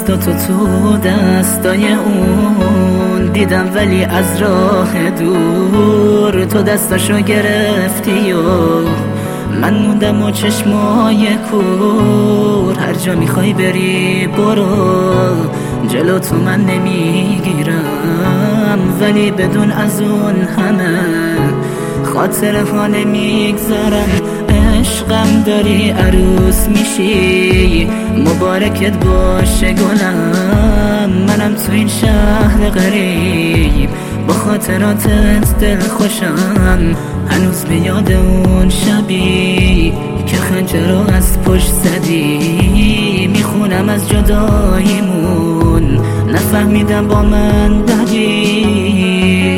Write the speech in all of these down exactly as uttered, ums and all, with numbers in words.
دستاتو تو دستای اون دیدم، ولی از راه دور تو دستاشو گرفتی و من موندم و چشمای کور. هر جا میخوای بری برو، جلو تو من نمیگیرم، ولی بدون از اون همه خاطره ها نمیگذارم. عشقم داری عروس میشی، مبارکت باشه گلم. منم تو این شهر غریب با خاطراتت دل خوشم، هنوز به یاد اون شبی که خنجر رو از پشت زدی. میخونم از جداییمون، نفهمیدم با من داری.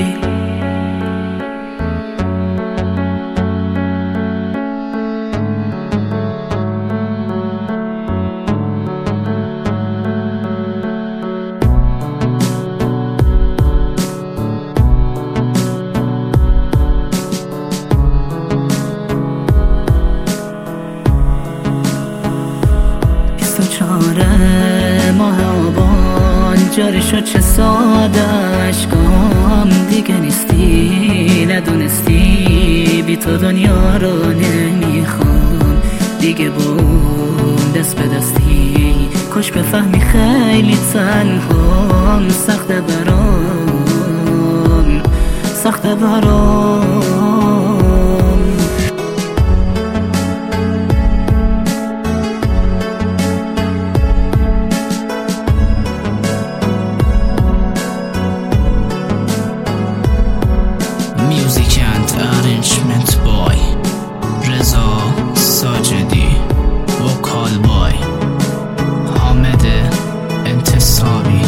چاره ماه آبان جاری شد، چه ساده عشقام دیگه نیستی. ندونستی بی تو دنیا رو نمیخوام دیگه، بود دست به دستی. کاش بفهمی خیلی تنهام، سخته برام، سخته برام. Music and arrangement by رضا ساجدی، وکال بای حامد انتصابی.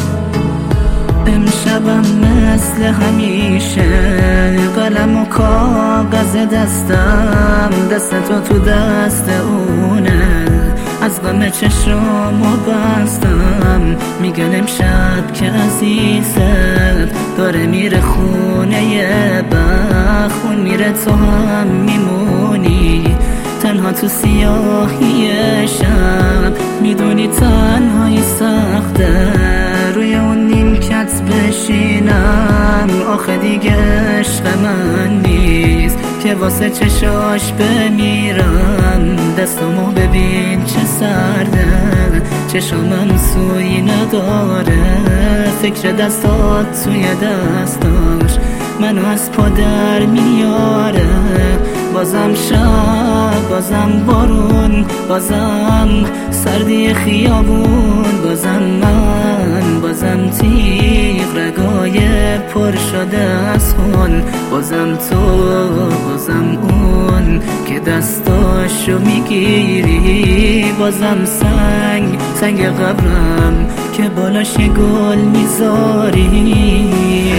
امشبم مثل همیشه قلم و کاغذ دستم، دست تو تو دست اونه. از غم چشمو بستم، میگن امشب که عزیزت داره میره خونه بخون میره، تو هم میمونی تنها تو سیاهی شب. میدونی تنهایی سخته، روی اون نیمکت بشینم. آخه دیگه عشق من نیست که واسه چشاش بمیرم. دستمو ببین چه سرده، چشامم سوی نداره. فکر دستات توی دستاش منو از پا در میاره. بازم شب، بازم بارون، بازم سردی خیابون، بازم من، بازم تیغ رگای پر شده از خون. بازم تو، بازم اون که دستاشو میگیری. بازم سنگ، سنگ قبرم که بالاش گل میذاری.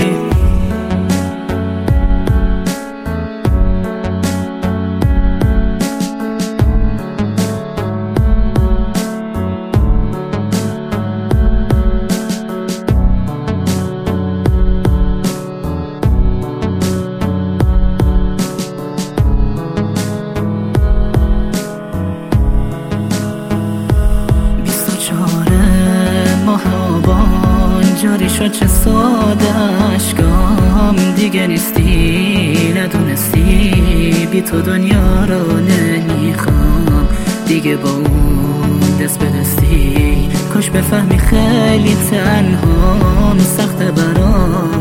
جاری شد چه ساده عشقام دیگه نیستی. ندونستی بی تو دنیا رو نمیخوام دیگه، با اون دست به دستی. کاش بفهمی خیلی تنهام، سخته برام.